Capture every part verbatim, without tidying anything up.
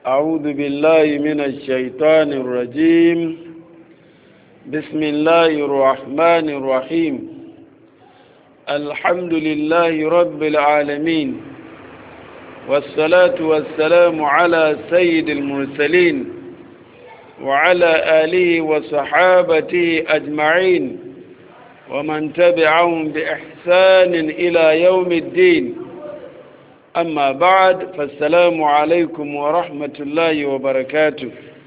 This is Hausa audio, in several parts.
أعوذ بالله من الشيطان الرجيم. بسم الله الرحمن الرحيم. الحمد لله رب العالمين، والصلاة والسلام على سيد المرسلين وعلى آله وصحابته أجمعين ومن تبعهم بإحسان إلى يوم الدين. أما بعد، فالسلام عليكم ورحمة الله وبركاته.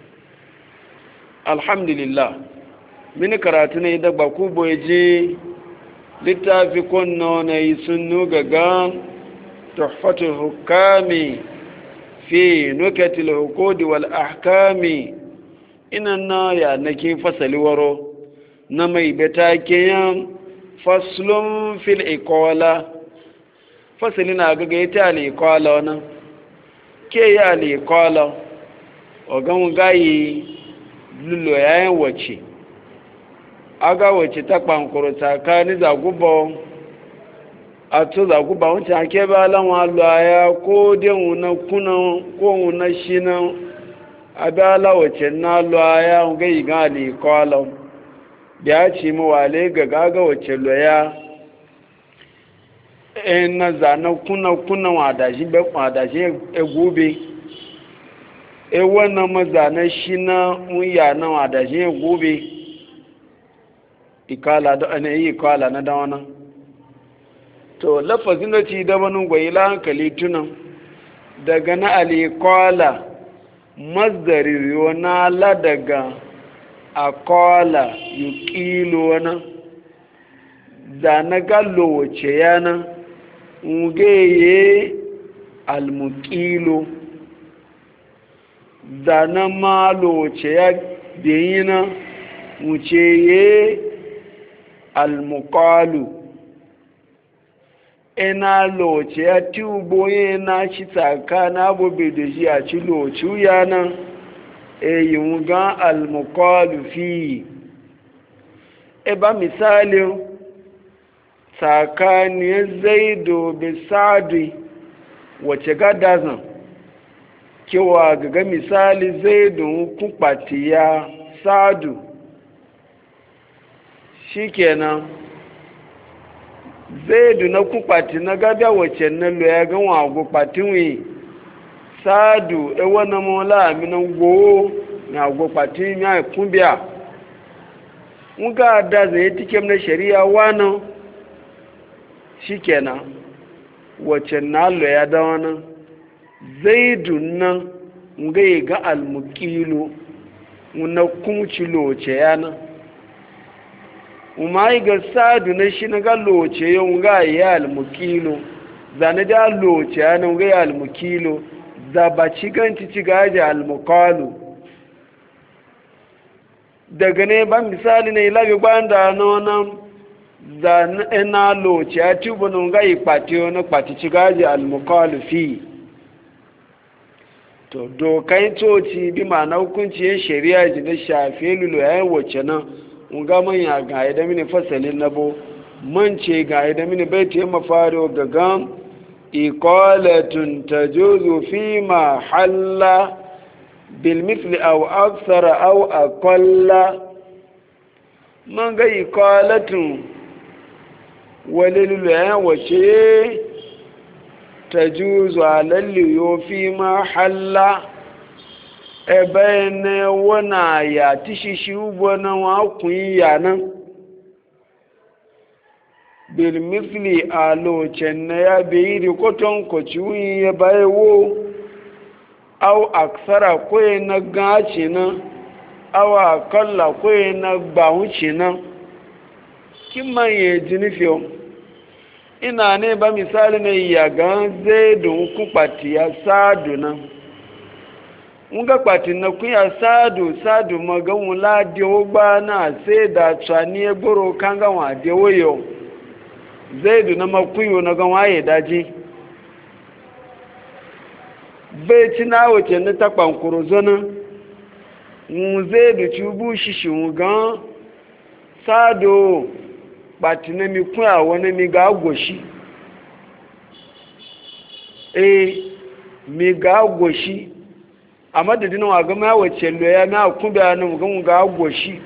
الحمد لله. من كراتنا إذا بكوبو يجي littafi kunno na yi sunnu gaga tuhfatul hukami fi nukatil hukudi wal ahkami ina na ya nake fasali waro na mai beta kiyan faslun fil iqala. fasali na gaga ita al iqala wannan ke ya al iqala ogan gayi lullo yayin wace aga wace ta kwankuru tsakani zaguba a to zaguba wancan ake ba lanwa laya ko den na kuna ko na shi na abala wace na laya ga iga ne kwala ya ci mu wale ga gaga wace loya en na zana kuna kuna wadashi be wadashi egube e wannan mazana shi na muya na wadashi egube ikala da ana yi ikala na dawana to lafazin da ci da wani gwaila hankali tunan daga na alikala mazdari na la daga akola yukilo wana da na gallo wace yana ngeye almukilo da na malo wace ya biyina wuce ye almuqalu ina loce ya tubo yana shi tsaka na bobe da shi a ci loci yana e yi ga almuqalu fi e ba misali tsakaniyar zaido bi sa'adu wace gadazan kewa ga misali zaido kukpatiya sa'adu shikenan zaidu na kupati na gada wace na lo ya ga wago patinwi sadu e wana mola amina go na go pati nya kumbia muga da zai tikem na shari'a wana shikenan wace na lo ya da wana zaidu nan ngai ga almuqilu muna kunci loce yana umai ga sadu na shi na ga loce yau ga ya almukilo zane da loce ya na ga ya almukilo da ba ci ganci ci gaji almukalu daga ne ban misali na ilabi gbanda na wannan zane na loce ya tubu na ga yi kpati wani kpati ci gaji almukalu fi to dokai toci bi ma na hukunci yin shari'a ji na shafe lulu yayin wace nan nga manya ga da mini fasalin nabo man ce ga da mini bai ta mafari ga gam iqalatun tajuzu fi ma halla bil mithli aw akthara aw aqalla man ga iqalatun walil ya wace tajuzu alalli yo fi ma halla ebe ne wana ya tishishi ugbo na wakun ya nan bilmifli a lokacin na ya bayi rikoton kwaci wuyi ya baye wo au aksara kwaye na gaci nan au akalla kwaye na gbawuci nan kin manye jinifiyo ina ne ba misali na yagan zai don kupati ya sadu nan nga kpati na kuya sadu sadu magan la dewo gba na sai da tsani egboro kanga wa dewo yo zaidu na makuyo na gan waye daji bai ci na wace na ta kwankuro zona mu zaidu chubu shishi mu gan sadu kpati na mi kuya wani mi ga goshi eh mi ga goshi a madadin wa ga ma wace loya na kuba nan ga ga goshi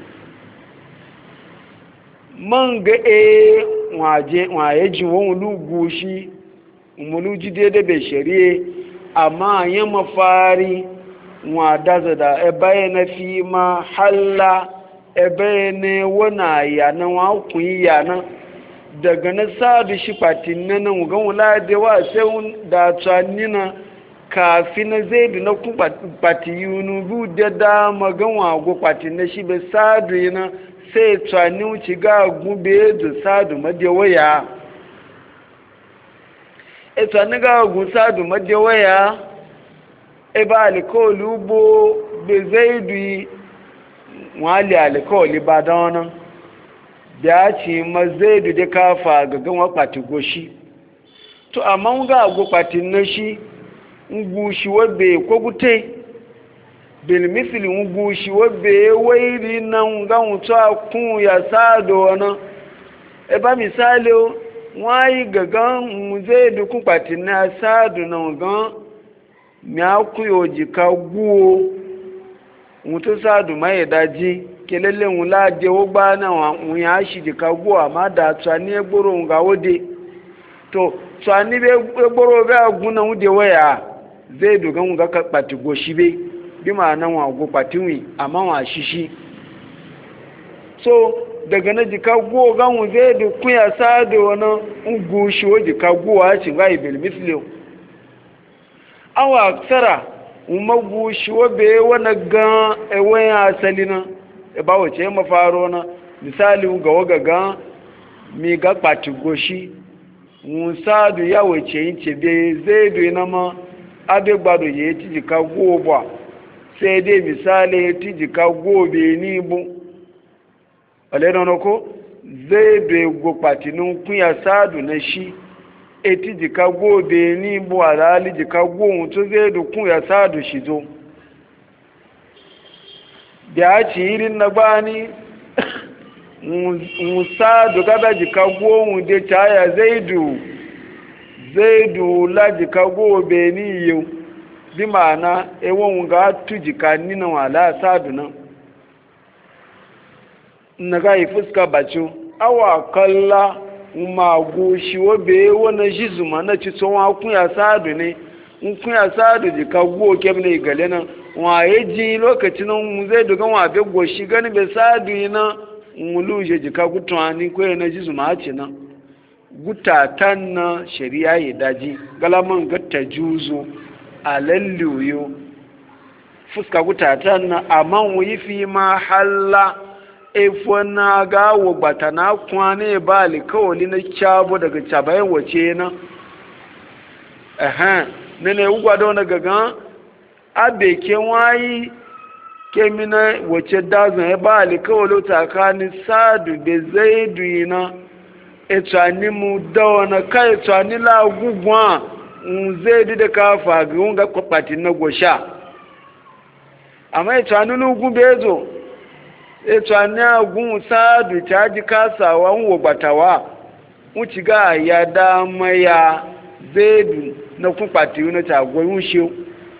man ga e waje waye ji won lugu shi muluji daidai bai shari'e amma ya mafari wada da ebe na fi ma halla ebe ne wana yana wakun yana daga na sadu shi patin na nan wugan wula da wa sai da tsani na kafi na zai da na ku pati yunu bu da dama gan wago patin na shi bai sadu yana sai tsani wuce ga gube da sadu madewaya ita ni ga gusa du madewaya e ba alikoli ugbo be zaidu wali alikoli ba dana da ci ma zaidu da kafa ga ganwa pati goshi to amma ga go pati na shi ngu shi wabe ko gute bil misli ngu shi wabe wairi nan ga mutu kun ya sado na e ba misali wọ́n yí gẹ̀gán mùsẹ́ ìdúkún pàtí ní asáàdù náà gan ní àkú òjìká gúo wọ́n tó sáàdù máyẹ̀ dájí kẹlẹ́lẹ́ wọn láàdé ó gbá náà wọ́n yá ṣìdìká gúo àmádà tó ní ẹgbóró ń ga óde tó tó ní ẹgbóró bẹ́ agún náà dé wẹ́yà zẹ́ ìdúkún wọn ga pàtí gòṣì bẹ́ bí màá náà wọn àgó pàtí wọn àmá wọn àṣìṣì so daga na jika guwa ganwu zai da kuya sada wani ugu shi wa jika guwa ya shiga ibil misliyo awa tsara umagu shi wa bai wani gan ewen asali na e ba wace ya mafaro na misali ga waga gan mi ga kpati goshi musadu ya wace yin ce bai zai da na ma abe gbado ya ti jika guwa ba sai dai misali ya ti jika guwa bai ni bu ọlẹ́dọ̀nà kó zéèdè gbòpàtínú kúnyà sáàdù na ṣí etí jìká gbóòbè ní ibò àdáálì jìká gbóhùn tó zéèdè kúnyà sáàdù ṣìzó bí a ci irin na gbá ní ń sáàdù gábà jìká gbóhùn dé cháyà zéèdù zéèdù lájìká gbóòbè ní iye bí màánà ewon ga tú jìká nínú àlá sáàdù náà na ga yi fuska bacin awa kalla magu shi wabe wani shi zuma na ci tsohon kunya sadu ne in kunya sadu ji ka guwa kem ne gale nan waye ji lokacin mu zai duga wa be goshi gani be sadu yi na mulu je ji ka gutuwa ni ko na ji zuma ce nan gutatan na shari'a ya daji galaman gatta juzo a lalluyo fuska gutatan na amma wuyi fi ma halla efo na gawo bata na kwane ba alikawali na kyabo daga cabayin wace na ehem nene ugwado na gaga abe ke wayi kemina wace dazun ya ba alikawali takani sadu da zaidu na etani mu dawa na ka etani la gugwa zaidu da kafa ga wunga kwakwati na gosha amma etani lugu bezo eto ani agun sadu taji kasawa nwo gbatawa wuci ga ya da maya zedu na kun pati una ta goyun shi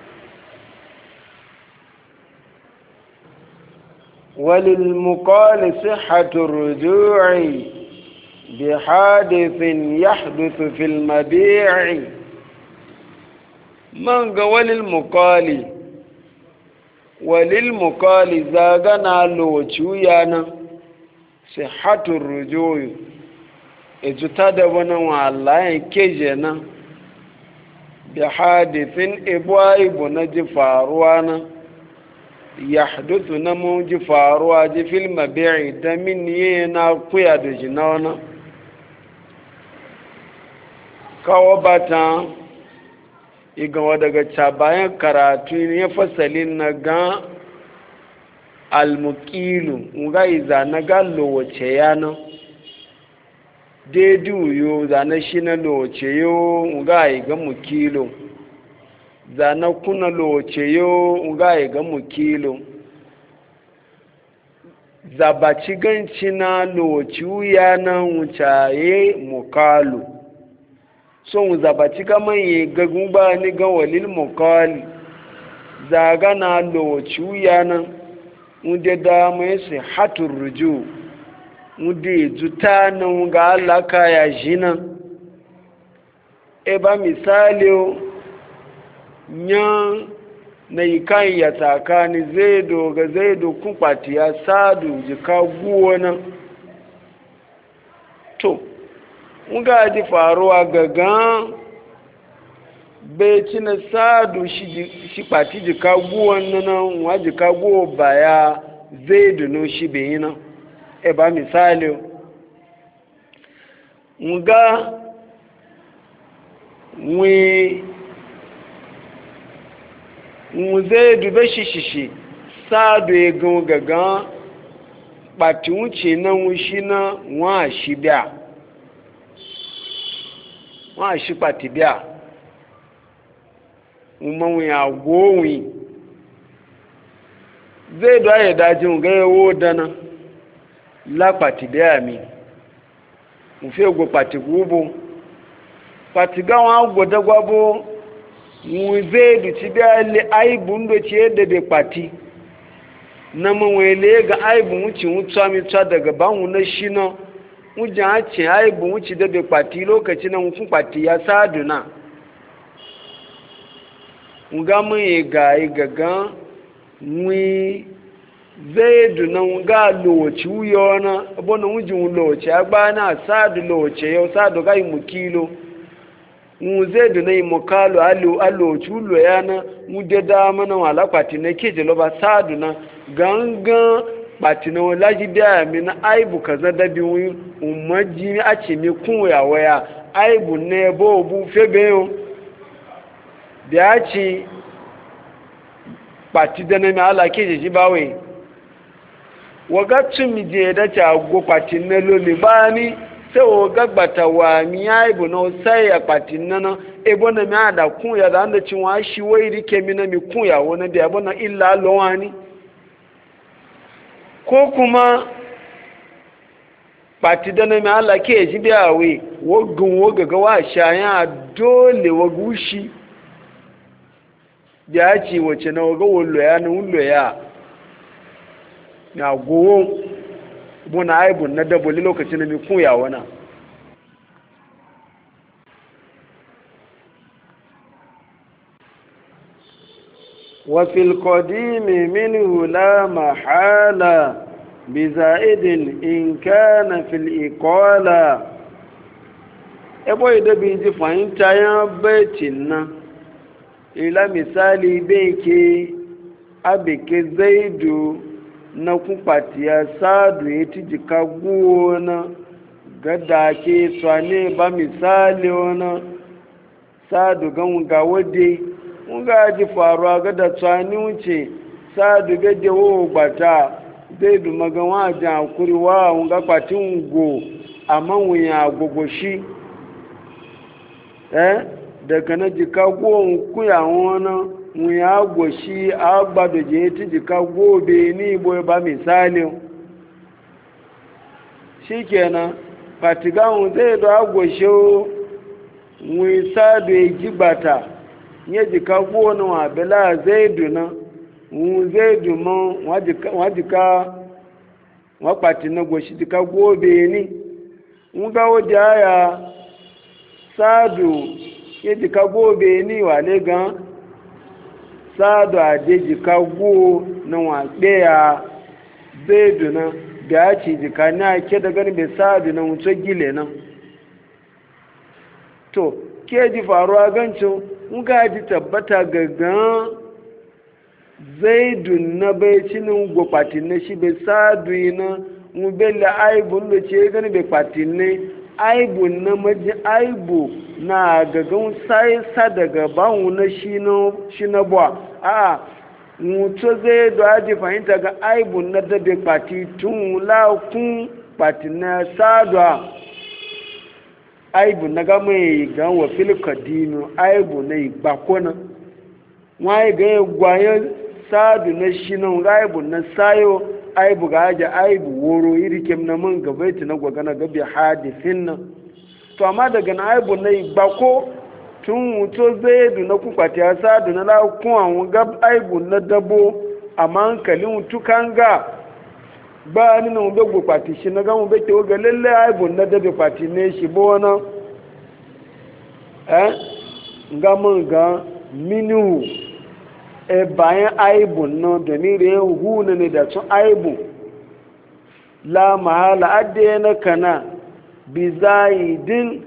walil muqal sihhatu rujui bi hadithin yahduthu fil mabi'i man ga walil muqali walil mukali zagana lowaciu yana sihatul rujoyi ejuta da wani walayen keje nan bi hadithin ibuwa ibu na ji faruwa na ya hadutu na mun ji faruwa ji filma bi'i da min yi na kuya da jina wani kawo bata igawa daga cabayan karatu ne fasalin na ga almukilu nga iza na ga lowace yana dedu yo zana shi na lowace yo nga iga mukilo zana kuna lowace yo nga iga mukilo zabaci ganci na lowace yana wucaye mukalu so zabaci ga manye gagun ba ni ga walil mukali zaga na lowaci wuya nan wunde dama ya sai hatun rujo wunde zuta nan ga alaka ya ji nan e ba misali yan na yi kan ya tsakani zai doga zai dokun ya sadu jika guwa nan to nga ji faruwa gagan bai ci na sadu shi pati jika guwa nan wa jika guwa baya zai dunu shi bai yi nan e ba misali nga wi zai dube shi shishi sadu ya gan gagan pati wuce na wushi na wa shi biya wa shi pati biya umman ya gowi zai da ya dajin ga yawo dana la pati biya mi mu fe go pati gubo pati ga wa go dagwabo mu zai du ci biya le aibun do ci yadda bai pati na mawele ga aibun wuce wuta mita daga banwu na shi na wujen hace aibun wuce da bai pati lokaci na wufin pati ya sadu na nga mai ga yi gaga wi zai du na nga lowaci wuyo na abu na wujen lowaci agba na sadu lowaci yau sadu ga yi mu kilo mu zai da na yi makalu alo culo ya na mu da dama na wala kwati na ke jelo ba sadu na gangan kwati na wala ji da mi na aibu kaza da bi wi umaji a ce mi kun ya waya aibu ne bo bu febe yo da ya ci kwati da na mi ala ke ji ba we waga tun mi je da ta go kwati na lole ba ni sai o gagbata wa miya ibu na sai ya patin nana ebo na miya da kun ya da anda cin wa shi wai rike mi na mi kun ya wona da ebo na illa lowani ko kuma pati da na mi Allah ke ji biya we wogun woga ga wa shaya dole wagushi ya ci wace na waga wollo ya na wollo ya na gowo buna aibun na daboli lokacin da mai kuya wana وفي القديم منه لا محالة بزائد إن كان في الإقالة ebo ida bi ji fahimta ya baitin nan ila misali bai ke abike zaidu na kumpatiya sadu ya ti jika gona gada ke tsane ba misali wani sadu gan ga wade nga ji faruwa gada tsani wuce sadu gaje wo gbata zai du magan wajen akuri wa nga kwatin go amma wuya gogo shi eh daga na jika gowon kuya wani wuya goshi agbado je ti jika gobe ni boye ba misali shikenan fatigan zai do agoshe wi sadu e jigbata nye jika gowon wa bela zaidu na wu zaidu mo wajika wajika wa pati na goshi jika gobe ni nga wodi aya sadu ye jika gobe ni wale gan sadu ade jika go na wa ɗaya zaidu na da ya ci jika na ke da gani bai sadu na wuce gile nan to ke ji faruwa gancin nga ji tabbata gaggan zaidu na bai cinin gwapatin na shi bai sadu yi na mu bela aibun da ce gani bai patin ne aibun na maji aibu na gagan sai sa daga bawu na shi na buwa a mutu zai da aji fahimta ga aibun na dabe pati tun lakun pati na sadwa aibu na gama yi gan wa filika dino aibu na igbakona wani ga ya gwayen sadu na shi nan ga aibu na sayo aibu ga aji aibu woro iri kem na man gabaiti na gwagana gabi hadifin nan to amma daga na aibu na igbako tun to zaidu na kukwati ya sadu na lakun awon gab aibu na dabo amma hankalin tukanga ba ni na mbe gbokwati shi na gamu be ke ga lalle aibu na dabe kwati ne shi bo na eh ngamun ga minu e bayan aibu no da ni re hu ne da tun aibu la mahala adde na kana bi zaidin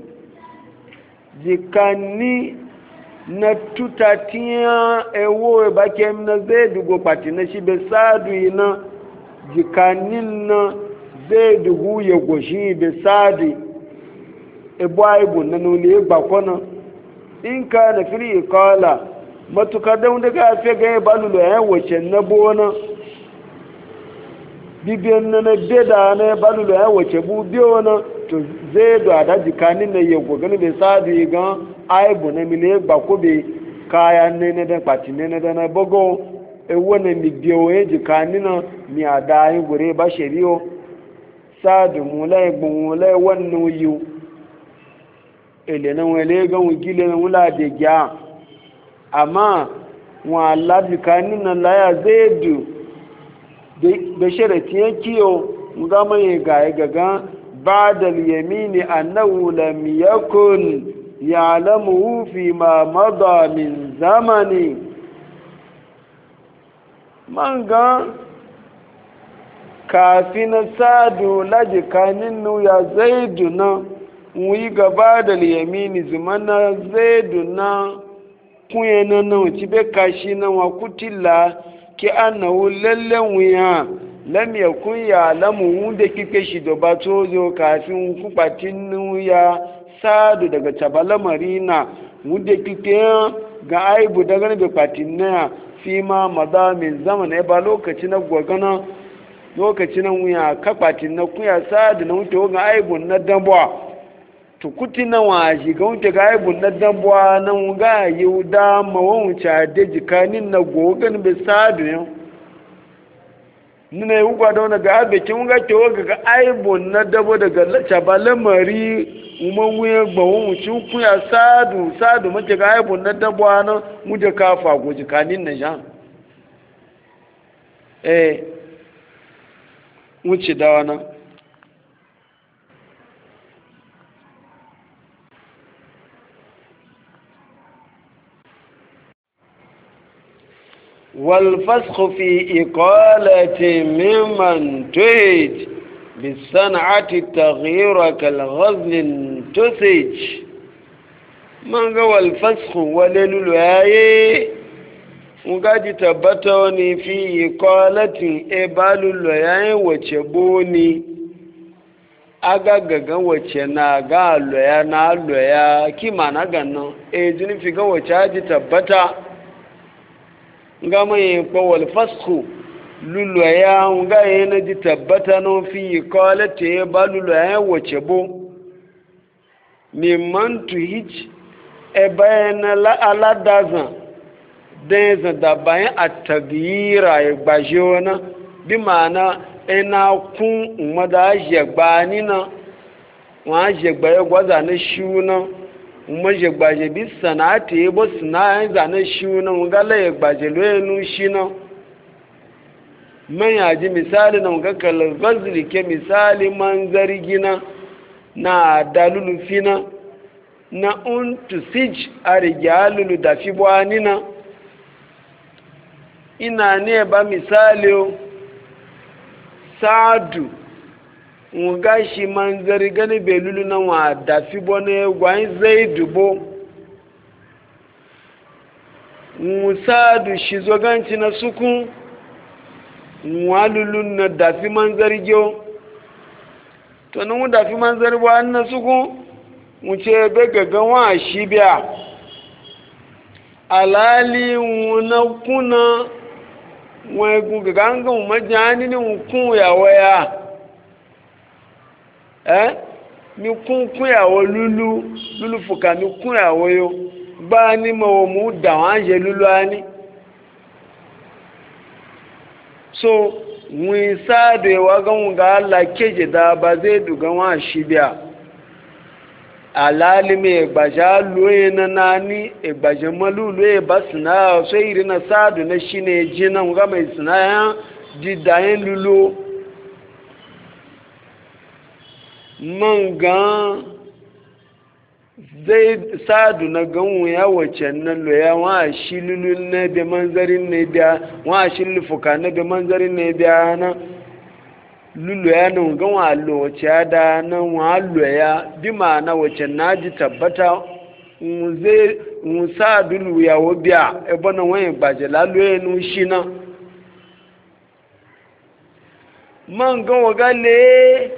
jikani na tutatiya ewo ba kem na zaidu go pati na shi be sadu ina jikanin na zaidu hu ya goshi be sadi e baibu na nule gba kona in ka na fili qala matuka da wanda ga fe ga balulo ya wace na bona bibiyan na na beda na balulo ya wace bu biyo na to zaidu ada jikanin na ya gogani be sadi ga aibu na mile gba ko be kaya nene da pati nene da na bogo e wona mi biyo e jikanin na mi ada yi gure ba sheriyo sadu mulai gbun mulai wannan yu ele na wele ga wugile na wula de gya amma wa labi kanin na laya zaidu da sharati yakiyo ngama ye ga gaga ba'da al-yamin annahu lam yakun ya'lamu fi ma mada min zamani manga kafin sadu laji kanin nu ya zaidu na wuyi gaba da yamini zumana zaidu na kunye na na wuci be kashi na wa kutila ki annahu lallan wuya lam yakun ya lamu wunda kike shi da bato zo kafin kubatin ya sadu daga tabala marina wunda kike ga aibu daga ne patin na fi ma madamin zaman e ba lokaci na gogana lokaci na wuya kapatin na kuya sadu na wuce ga aibu na dabwa tukuti na waji ga wuce ga aibu na dabwa na ga yuda mawuca da jikanin na gogan be sadu yau nuna yi ugwa da wani ga abikin ga kewa ga aibu na dabo daga cabala mari umar wuyan gbawon wuce kuya sadu sadu mace ga aibu na dabo na muje kafa go jikanin na jan eh wuce da wana والفسخ في إقالة ممن تهج بالصنعة التغيير كالغزل تسج من هو الفسخ ولل الوعي وقد تبتوني في إقالة إبال الوعي وشبوني agagagan wace na ga loya na loya kima na gannan e jini fi ga wace haji tabbata nga mai kowal fasku lulu ya nga yana ji tabbata no fi kwalate ya ba lulu ya wace bo mimman tu hich e bayan aladazan dan zan da bayan a tagyira ya gbaje wani bi ma'ana ina kun umada jegbani na wa jegba ya gwaza na shiwu na umar jegbaje bi sana'ati ya bo sana'an zane shiwu na ngala ya gbaje loyenu shi na man yaji misali na nga kala gazli ke misali man zargina na dalulu fina na untu sij arijalulu da fi bwanina ina ne ba misali sadu nga shi man zargani belulu na wa da fi bwane gwan zaidu bo musadu shi zoganci na sukun walulun na dafi manzari gyo to nu dafi manzari ba na suku mu ce be gaga wa shi biya alali wuna kuna wai gu gaga nga mu majani ni kun ya waya eh mi kun kun ya wo lulu lulu fuka mi kun ya wo yo ba ni mo mu da wa je lulu ani so mun sadu wa gan ga Allah keje da ba zai duga wa shi biya alalime egbaja loye na nani egbaja malu loye basina so iri na sadu na shine jina nga mai sina ya didayen lulo manga zai sadu na ganwu ya wace na loya wa shi lulu na da manzarin ne da wa shi lufuka na da manzarin ne da na lulu ya nan gan wa lowace da na wa loya bi ma na wace na ji tabbata zai musa dulu ya wobiya ebe na wani gbaje laloye nu shi na man gan wa gale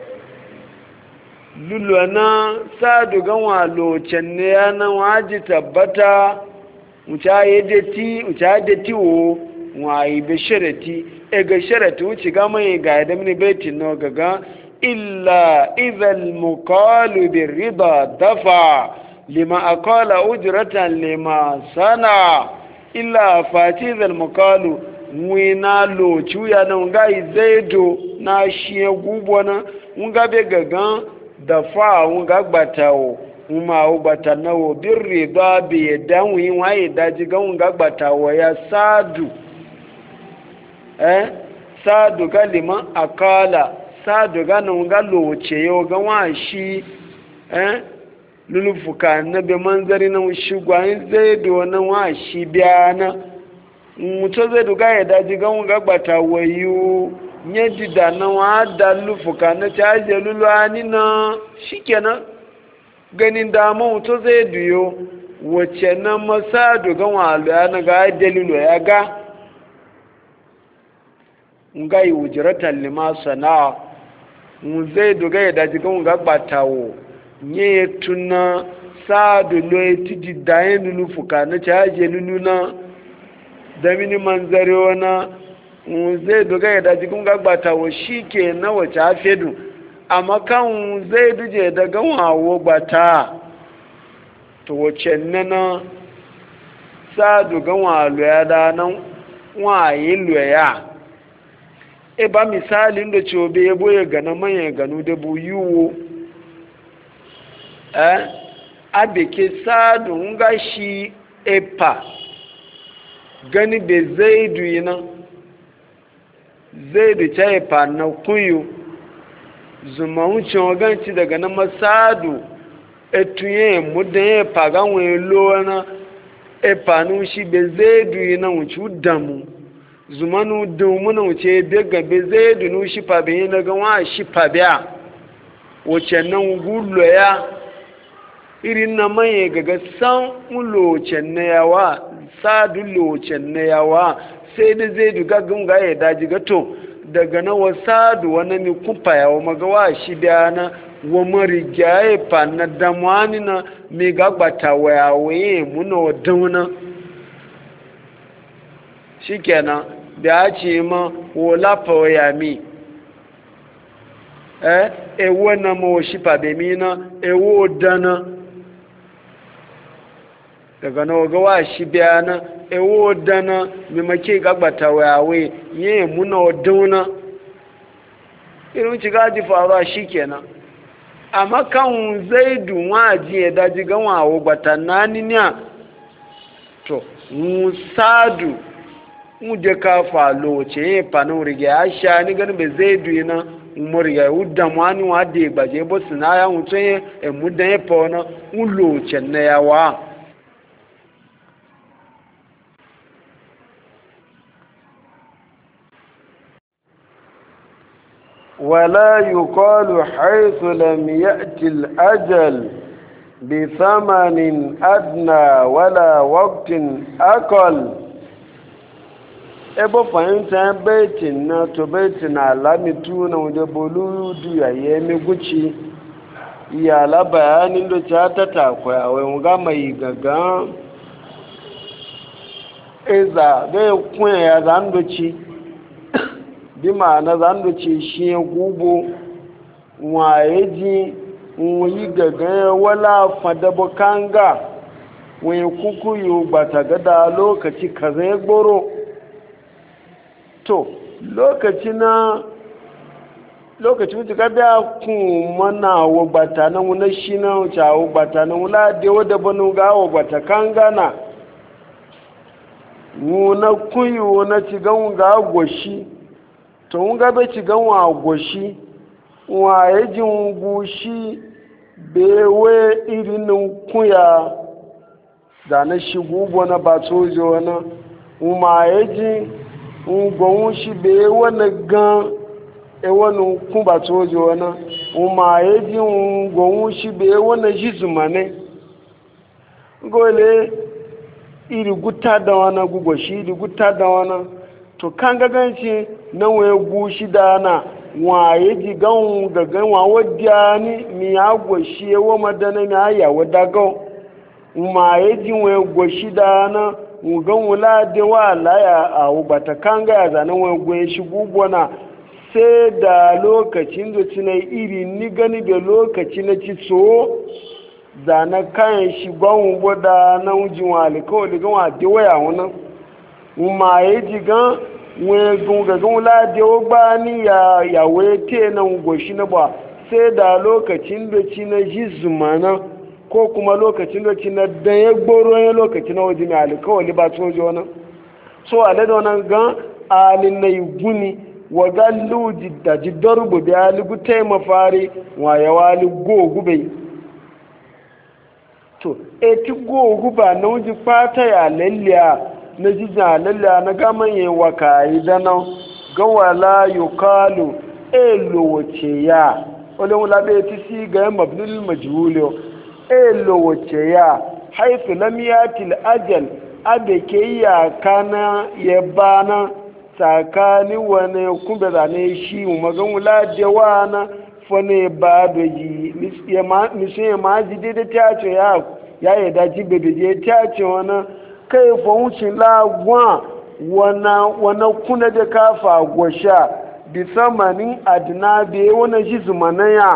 lulu na sadu gan wa lowace ne ya na wa ji tabbata wuce ya deti wuce ya deti wo wa yi be sharati e ga sharati wuce ga mai ga da mini beti no gaga illa idhal muqalu birida dafa lima aqala ujratan lima sana illa fati idhal muqalu wina lo chuya na ngai zaido na shi gubo na nga be gaga dafa nga gbatawo uma o batanawo birida bi danwi wa idaji ga nga gbatawo ya sadu eh sadu ga liman akala sadu ga nan ga loce yau ga wa shi eh lulufuka na be manzari na shi gwan zai do na wa shi biya na muto zai duga ya daji ga ga gbata wayu nye dida na wa da lulufuka na caje luluani na shikenan ganin da mu muto zai duyo wace na masadu ga wa na ga dalilu ya ga ngai ujratan lima sana zai duga ya daji ga nga gbatawo nye tuna sadu lo etidi dayen lulu fuka na caje lulu na damini manzare wana zai duga ya daji ga nga gbatawo shike na wace afedu amma kan zai duje daga wawo gbata to wace nana sadu ga walo ya da nan waye lo ya e ba misalin da cobe ya boye gana manyan ganu da buyuwo eh abeke sadu nga shi epa gani be zaidu yana zaidu cha epa na kuyu zuma wuce waganci daga na masadu etuye mudan epa ganwe lona epa nushi be zaidu yana wuce damu zumanu dumuna wuce daga be zai dunu shi fabe yi na gawa shi fabiya wace nan gulo ya irin na maye gaga san ulocen na yawa sadu locen na yawa sai da zai duga gunga ya daji gato daga na wa sadu wani mi kufa yawa magawa shi biya na wa marigya ya fa na damwani na mi gagbata wa yawaye muna wa dauna shi kenan da ya ce ma wola ya mi eh ewo na ma shi fabe mi na ewo dana daga na waga wa shi biya na ewo dana mi make gagbata wayawe ye muna waduna irin ci gaji faruwa shi kenan amma kan zaidu waji ya daji ganwa wa gbata nani niya to musadu muje ka falo ce fanin rige ya sha ni ganin bai zai duyi na umar ya wuda wani wa da gbaje bo sina ya mutu ya mudan ya fa na ulo ce na yawa ولا يقال حيث لم يأتي الأجل بثمن أدنى ولا وقت أقل ebe fahimta baitin na to baitin na alamitu na wajen boludu ya yi miguci iyala bayanin da ta ta takwai a wani ga mai gaga eza zai kunya ya zandoci bi ma'ana zandoci shi ya gubo waye ji wani gaga ya wala fadaba kanga wani kukuyo ba ta gada lokaci kaza ya gboro to lokaci na lokaci mutu ka biya kun mana wagbata na wuna shi na wuce wagbata na wula da wadda banu ga wagbata kan gana wuna kuyi wuna cigan ga goshi to wun gabe cigan wa goshi wa ya ji gushi bewe irinin kuya da na shigo bona ba sojo wani ma ya ji ngonwun shi bewe na gan ewonu kun ba sojo wani ma ya ji ngonwun shi bewe na jizumane gole iri guta da wani gugoshi iri guta da wani to kan gaganci na waya gushi da na waye ji gan gagan wa wadda ni mi ya goshi yawa madana mi aya wadda gan ma ya ji waya goshi da na gan wula da wa laya a wubata kan ga ya zanen waya goye shi gugwana sai da lokacin da ci na iri ni gani da lokaci na ci so zana kayan shi gwan wadda na wujin wa alikawali gan wa da waya wani ma ya ji gan wọ́n gungagun ladewa ba ni ya yawe te nan goshi na ba sai da lokacin da ci na ji zumana ko kuma lokacin da ci na dan ya gboro ya lokacin na waje mai alikawali ba sojo nan so a da wannan gan alin na yi guni wa gallu da ji darbu da aligu ta mafari wa ya wali gogu bai to e ti gogu ba na wuji fata ya lalliya na jijin lalla na gaman yi wa kayi dana gawala yukalu elo wace ya wani wula bai ti si ga yin mabnul majhuliyo elo wace ya haifu lamiyatil ajal abe ke ya kana ya bana tsakani wani kumbe zane shi magan wula dewa na fane ba da ji misun ya ma ji daidai ta ce ya yi daji bebeje ta ce wani kai fahimcin lagwa wana kuna da kafa gwasha bisa manin adina biye wani shi zumanaya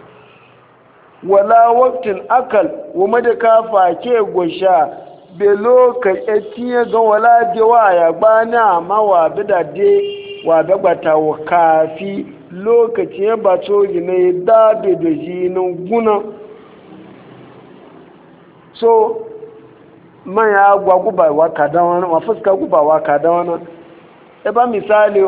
wala waktin akal wama da kafa ke gwasha be lokaci ya ga wala jewa ya gbana amma wa bidade wa dagbata wa kafi lokaci ya bato gina da bebeji na guna so manya gwa gubawa kada wani ma fuska gubawa kada wani e ba misali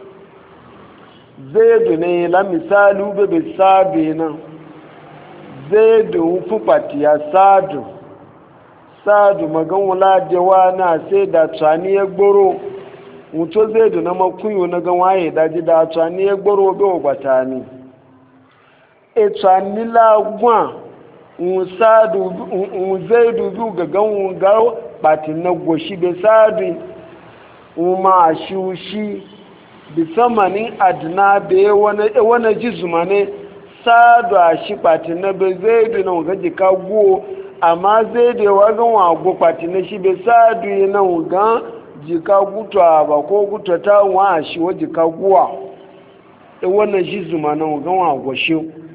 zaidu ne la misali bebe sabe na zaidu fupati ya sadu sadu magan wula dewa na sai da tsani ya gboro mutu zaidu na makunyo na gan waye daji da tsani ya gboro be ogbata ni e tsani la gwa sadu zaidu biyu ga ganwun garo batin na goshi bai sadu ma shi bisamanin adina da wani jizuma ne sadu a shi batin na bai zaidu na wuga jika guo amma zaidu ya wagan wago batin na shi bai sadu ya na wuga jika gutuwa ba ko gutuwa ta wa shi wa jika guwa wani jizuma na wugan wago shi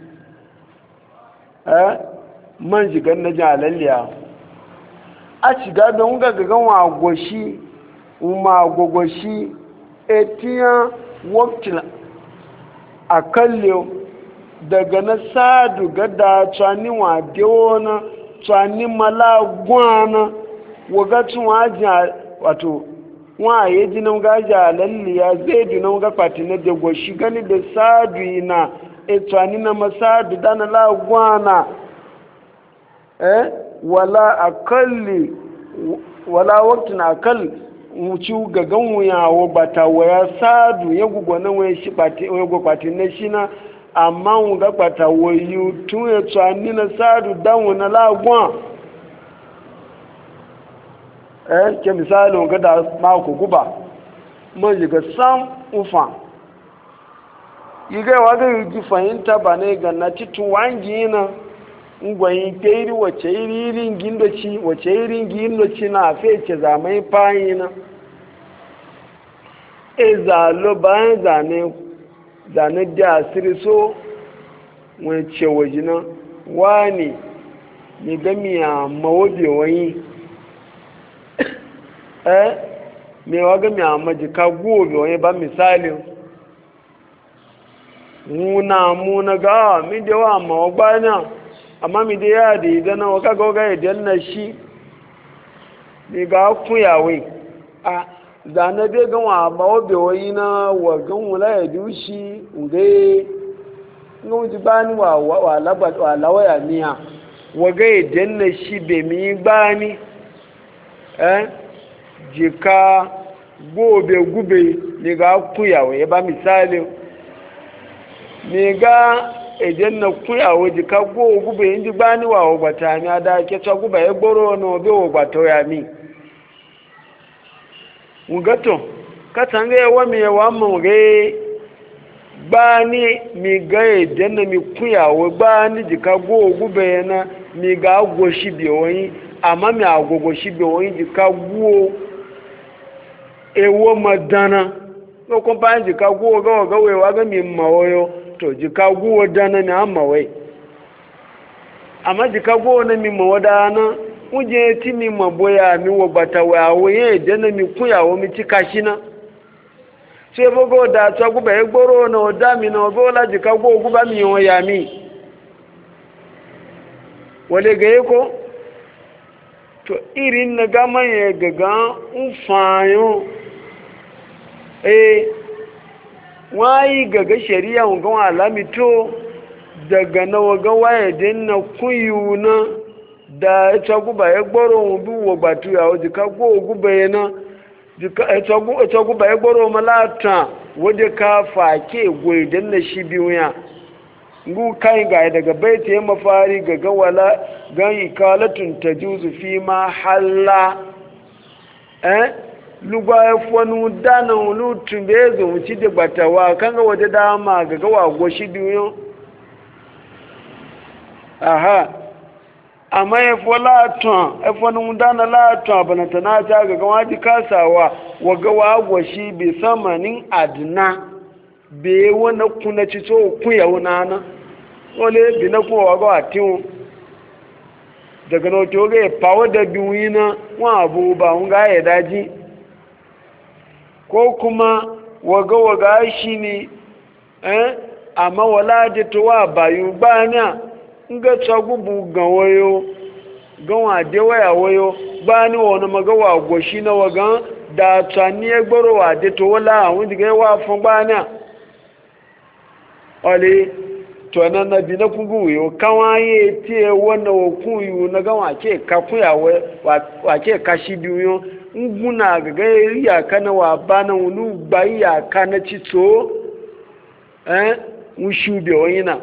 eh man jigan na jalalliya a shiga don gagagan wa goshi ma gogoshi etiyan wakil a kalle daga na sadu gada tsani wa dewona tsani malagwana wagatun wajen wato wa ya ji nan ga jalalliya zai ji nan ga fatina da goshi gani da sadu na tsani na masadu dana lagwana eh wala akalli wala waqtin akal mucu ga ganwuyawo bata waya sadu ya gugo na waya shi bati waya go bati na shina amma un ga bata wayu tun ya tsani na sadu dan wona lagwa eh ke misali ga da ma ku guba mun ga sam ufa yiga wa ga yi fahimta ba ne ga na titu wangi na ngwayi teiri wace irin gindoci wace irin gindoci na fece zamai fayi na e zalo bayan zane zane da asiri so wace waje na wani ni gami a mawabe wani eh me wa gami a majika gobe wani ba misali muna muna ga mi da wa ma gbana amma mi da ya da idan na waka ga ga idan na shi ni ga ku yawe a da na be ga wa ba obe wai na wa gan wala ya dushi ngai ngo ji bani wa wa laba wa lawaya niya wa ga idan na shi be mi gbani eh jika gobe gube ni ga ku yawe ya ba misali ni ga idan na ku yawe jika go gube indi bani wa ogbata mi ada ke to gube e gboro no be ogbato ya mi ngato katanga yawa mi yawa mu ge bani mi ga idan na mi ku yawe bani jika go gube na mi ga goshi bi oyin amma mi agogo shi bi oyin jika guo ewo madana no kompa jika guo ga ga we wa ga mi mawoyo to jika guo dana ni amawai amma jika guo na mi mawadana uje ti mi maboya mi wo bata wa oye dana mi kuyawo mi ti kashina se bogo da to guba egboro na oda mi na ogo la jika guo guba mi won ya mi wale ga yeko to irin na gama ya gaga ufayo eh wayi gaga shari'a ga alamito daga na waga waye dinna kuyuna da ta guba ya gboro mu bi wo gbatu ya o jika go guba yana jika ta gu ta guba ya gboro malata wode ka fake goyi dinna shi biya ngu kai ga daga baiti ya mafari gaga wala gan ikalatun tajuzu fi ma halla eh lugwa ya fonu dana lutu bezo mu ci de gbatawa kanga wode dama gaga wa goshi biyo aha amma ya fola ton e fonu dana la ton bana tana ta gaga waji kasawa waga wa goshi bi samanin adna be wona kuna ci to kuya wona na ole bi na ko waga atin daga no to ga pawo da biwina wa abu ba un ga ya daji ko kuma waga waga shi ne eh amma wala da to wa bayu bana nga tsagubu gawayo gawa de waya wayo bani wona magawa goshi na waga da tsani egboro wa de to wala won diga wa fun bana ole to nan na bi na kugu yo kawaye tie wona okun yu na gawa ke kakuya wa ke kashi biyo nguna gaga ya kana wa bana wulu bayi ya kana cito eh ushube oyina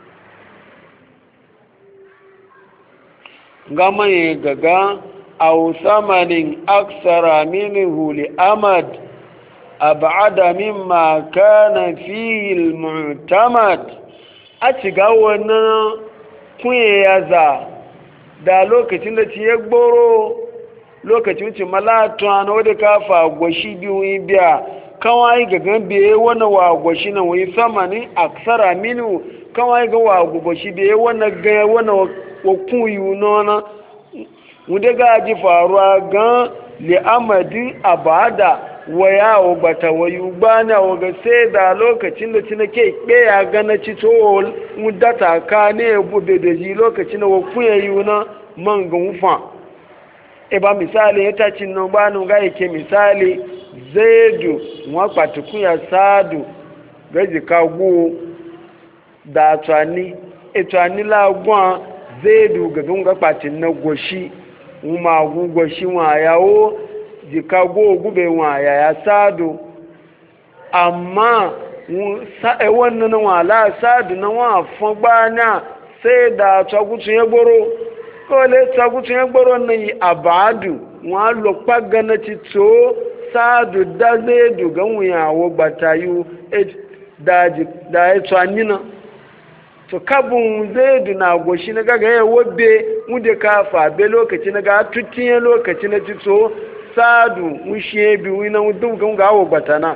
ngama ye gaga aw samanin aksara minhu li amad ab'ada mimma kana fihi al-mu'tamad ati ga wannan kuye yaza da lokacin da ci ya gboro lokacin wuce malatuwa na wadda kafa gwashi biyu biya kawai ga gambe wani wa gwashi na wani sama ne aksara minu kawai ga wa gwashi biya wani gaya wani wakun yi nuna wadda ga ji faruwa gan li'amadin abada waya wa bata wayu bana waga sai da lokacin da cina ke kpeya gana ci to mudata ka ne bube da ji lokacin da wakun yi na man ga wufa e ba misali ya taci nan ba nun ga yake misali zaidu wa patuku ya sadu gaji ka gu da twani e twani la gwa zaidu ga gunga patin na goshi uma gu goshi wa yawo ji ka go gube wa ya ya sadu amma sa e wannan wa la sadu na wa fon bana sai da tsagutu ya goro kole tsagutu ya gboro na yi abadu wọn lọ pagana ti to sáàdù dágbéèdù gánwò àwọ gbàtàyù da ẹ̀tọ́ anyina to kabin zaidu na goshi na gaga ya wabbe wunde kafa be lokaci na ga tuttiye lokaci na ti to sáàdù wushe bi wina wudun gánwò àwọ gbàtana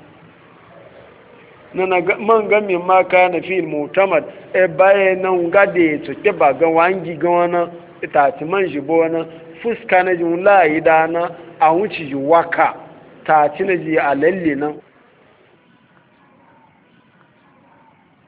na man gami maka na fi mutamad e baye nan gade to ke ba ga wangi ga wana ita ti man jibo wana fuska na jin layi dana a wuci ji waka ta ci na ji a lalle nan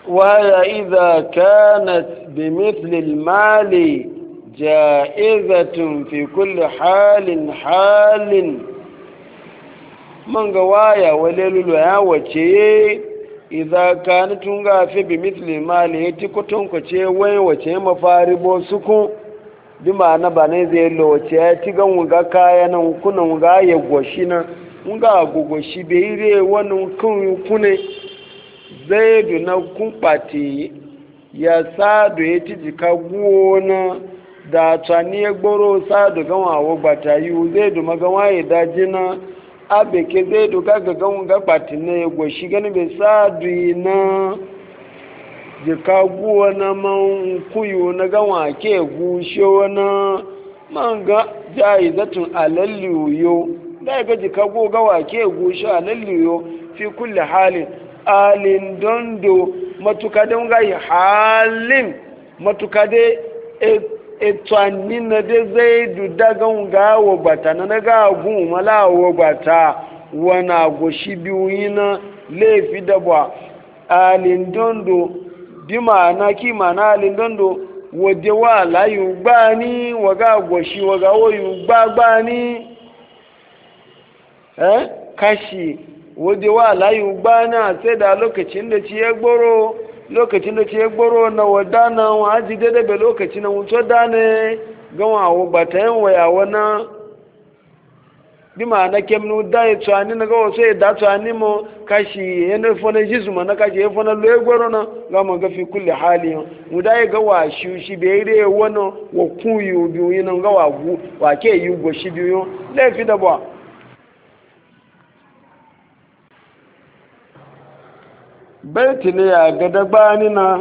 وهي إذا كانت بمثل المال جائزة في كل حال حال من قوايا وليل يا وجه إذا كانت تنغافي بمثل المال يتكتن كتشي وين وجه مفاربو سكو بمعنى باني زي لو وجه تيغا ونغا كايا نكونا ونغا يغوشينا ونغا غوغوشي بيري ونكون يكوني zaidu na kumfati ya sadu ya ci jika gona da tsani ya gboro sadu gama wa gbata yi zaidu magawa ya daji na abeke zaidu gaga gama gagbati na ya gwashi gani bai sadu na jika gona man kuyu na gama ke gushe wani man ga jayi zatun alalliyo da ya ga jika gogawa ke gushe alalliyo fi kulle halin alin dondo matukade ngai halin matukade etwani na de zaidu daga nga wo bata na ga gun mala wo bata wana goshi biuyina lefi dabwa alin dondo bi mana ki mana alin dondo wode wa layu gbani waga goshi waga woyu gbagbani eh kashi wadda wa layu bana sai da lokacin da ci ya gboro lokacin da ci ya gboro na wadana wa aji daidai da lokacin na wuto dane gawa wa bata yin waya wana bi ma na kemnu da ya tsani na gawa sai da tsani mo kashi yana fona jisu ma na kashi ya fona lo ya gboro na gama gafi kulle hali mu da ya gawa shi shi bai ire wani wa kuyu biyu yi nan gawa gu wa ke yi goshi biyu laifi da ba baiti ne ya gada gbani na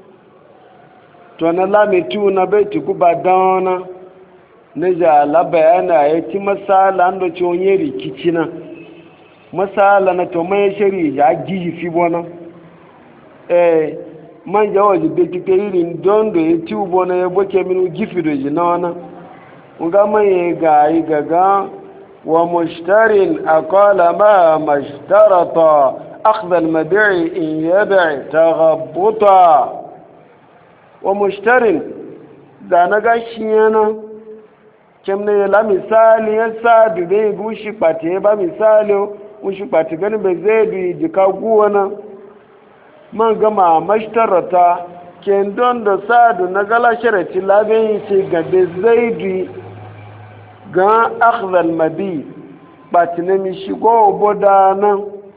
to na lamitu na baiti guba dana na ja la bayana ya ti masala ndo ci onye rikici na masala na to mai shari ya giji fi bona eh man ja waje be kike irin dondo ya ti ubona ya boke minu gifi do jinana unga mai ga yi gaga wa mushtarin aqala ma mashtarata أخذ المبيع إن يبع تغبطا ومشتر دانا غشيانا كمنا يلا مثالي يساد بي غوشي باتي با مثالي وشي باتي غني بزيدي جكا غوانا man gama mashtarata kendon da sadu na gala sharati labin ce ga zaidu ga akhdhal mabi batinami shigo bodana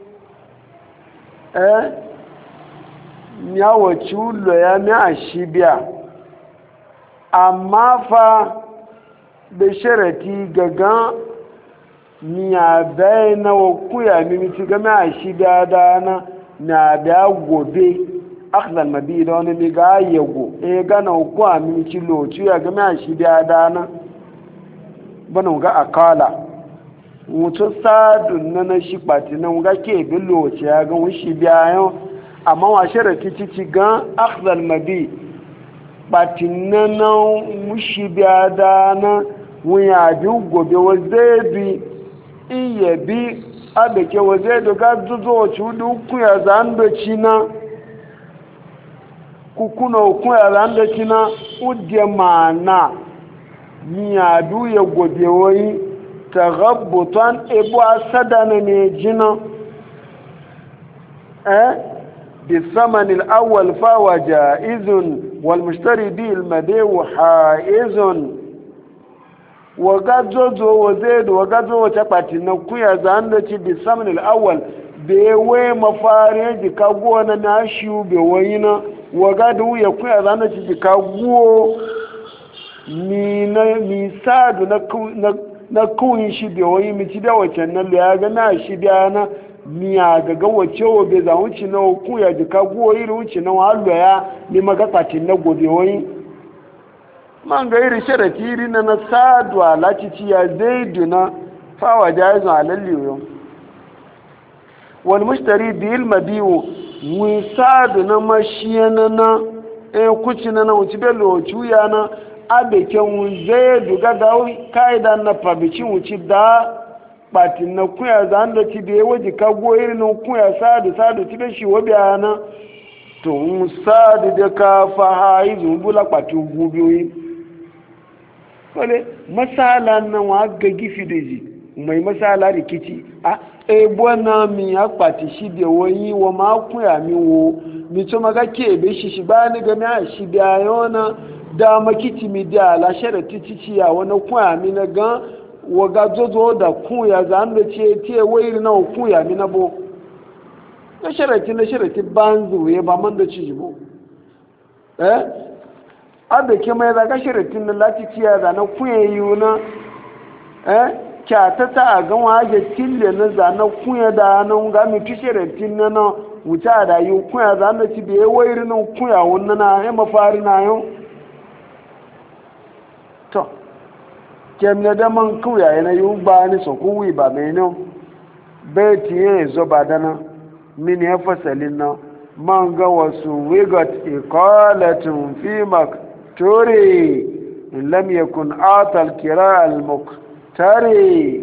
eh nyawo chulo ya mi ashibia amma fa da sharati gaga miya bayna wa kuya mi mi tiga mi ashibia dana na da gobe akhdal mabi da wani mi ga yago e gana ku a mi ci lo ci ya ga mi ashibia dana bana ga akala mutu sadun na na shi pati na nga ke bilo ce ya ga wushi biya yau amma wa sharati cici ga akhdal mabi pati na na wushi biya da na wuya bi gobe wa zebi iye bi abeke wa zedo ga zuzo ci udu ku ya zando cina kukuna ku ya zando cina udde mana miya du ya gobe wai تغبطا ابو اسدنا نجنا اه بالثمن الاول فهو جائز والمشتري به المبيع حائز وقد زوزو وزيد وقد زوزو تباتي نكويا زاندتي بالثمن الاول bewe mafari jika guwa na nashiu bewayina wagadu ya kuya zana ci jika guwo ni na misadu na na na kawai shi da wani miti da wacce nan da ya ga na shi da na miya ga ga wacce wa bai za wuce na ku ya jika guwa iri wuce na wallo ya ni magafatin na gobe wani man ga iri sharati iri na na sadwa latici ya zaidu na fawa jayizun alalliyo wal mushtari bil mabiu wisadu na mashiyana na e kuci na na wuce bello cuya na abekin zai duga da kaida na fabici wuce da batin na kuya zan da ci da waje ka goyi na kuya sadu sadu ci da shi wabi ana to musadi da ka fa haizu bula patu gubiyoyi wale masala na wa ga gifi da ji mai masala rikici a ebo na mi ya pati shi da wani wa ma kuya mi wo mi to maga ke be shi shi ba ni ga na shi da yona da makiti mi da la shere titici ya wani kuya mi na ga wa ga zozo da kuya za an da ce te wai na kuya mi na bo na sharati na sharati banzu ya ba man da ci bo eh abe ke mai daga sharatin na latici ya za na kuya yi na eh kyata ta a gan waje tille na za na kuya da na ga mi tu sharatin na na wuta da yi kuya za na ci be wai na kuya wannan na ya mafari na yau to kemne da man kuya yana yi ba ni so kuwi ba mai no bai tiye zo ba dana min ya fasalin nan man ga wasu wigot iqalatun fi makturi in lam yakun atal kira al muktari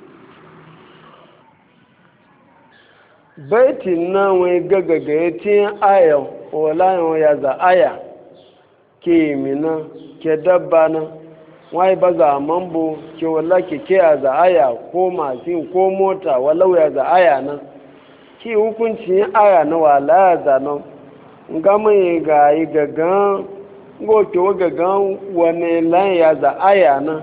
baitin nan wai gagaga ya tiyan aya wala ya za aya ke mina ke dabba nan wai ba za mambo ke wala ke ke za aya ko masin ko mota walau ya za aya nan ki hukuncin aya na wala zanen gama yi ga yi gagan goke wa gagan wane lan ya za aya na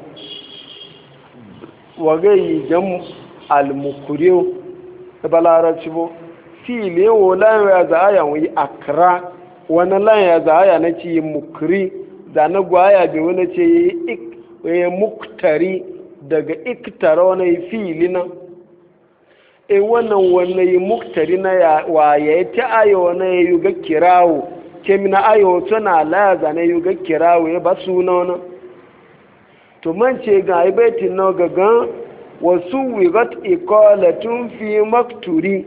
waga yi jan almukuriyo da balararci bo fili yawo lan ya za aya wani akra wani lan ya za aya na ci yi mukuri zane gwaya bi wani ce yi muktari daga iktara wani fili na e wannan wannan yi muktari na waye ta ayo na yi ga kirawo ke mina ayo tana laza na yi ga kirawo ya ba suna wani to man ce ga ibaitin na gagan wasu wigat ikolatun fi makturi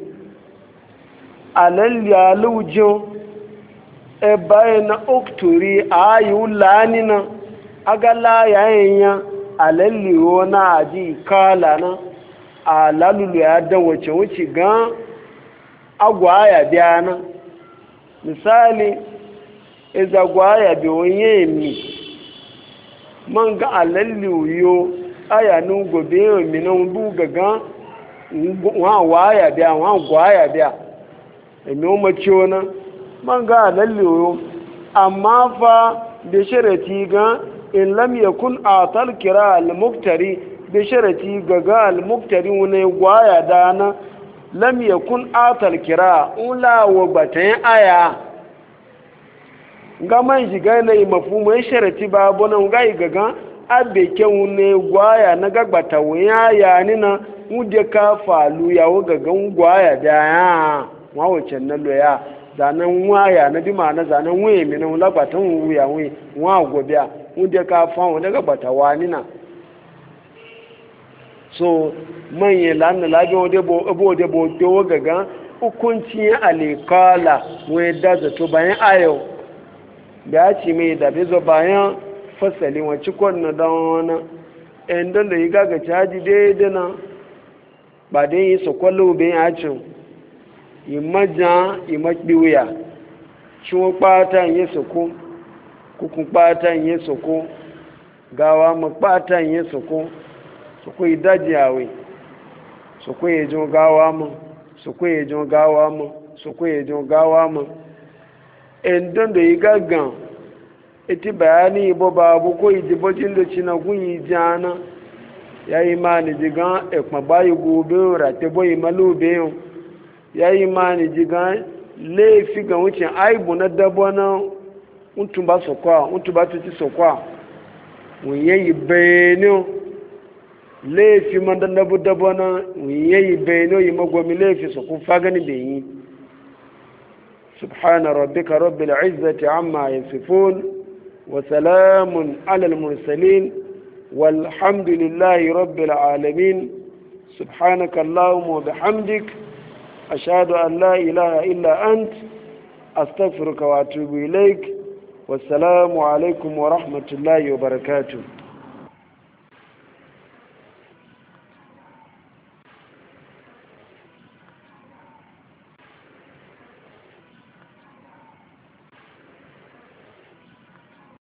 alal yalujin e bayan na okturi a yi lani na agala yayin ya alal liyo na aji kala na a lalulu ya dan wace wuce gan agwaya biya nan misali iza gwaya bi wanye mi man ga alallu yo aya nu gobe yo mi nan bu gaga wa waya biya wa gwaya biya e mi o mace wona man ga alallu yo amma fa bi sharati ga in lam yakun atal kira al muftari bi sharati gaga al-muktari wani gwaya dana lam yakun atal kira ula wa batan aya gaman shiga ne mafhumai sharati babu nan gai gaga abeke wani gwaya na gagbata waya ya ni na mude ka falu ya wa gaga gwaya da ya wa wace na loya zanan waya na bi ma na zanan waye mi na lagbatan wuya wi wa gobiya mude ka fa wa daga bata wani na so manye lanna labi wode bo wode bo to gaga hukunci alikala wai da zato bayan ayo da ya ci mai da bezo bayan fasali wacce kwanna don wani ɗan don da yi gaga caji daidai na ba dai yi sokwallo bayan acin yi maja yi maɗiwuya ciwon ɓata yi soko kukun ɓata yi soko gawa ma ɓata yi soko su kuyi dajiyawe su kuyi jin gawa mu su kuyi jin gawa mu su kuyi jin gawa mu in don da yi gaggan iti bayani ibo babu ko idibocin da cina kunyi jana ya yi ma ni jigan ekpa bayi gobe rate boyi malube yau ya yi ma ni jigan laifi ga wucin aibu na dabo na ntun ba sokwa ntun ba tuti sokwa wunye yi benin laifi man da dabu dabo na yayi bayano yi magwami laifi su kun fagani da yi subhana rabbika rabbil izzati amma yasifun wa salamun ala al mursalin walhamdulillahi rabbil alamin subhanaka allahumma wa bihamdik ashhadu an la ilaha illa ant astaghfiruka wa atubu ilaik wassalamu alaikum wa rahmatullahi wa barakatuh.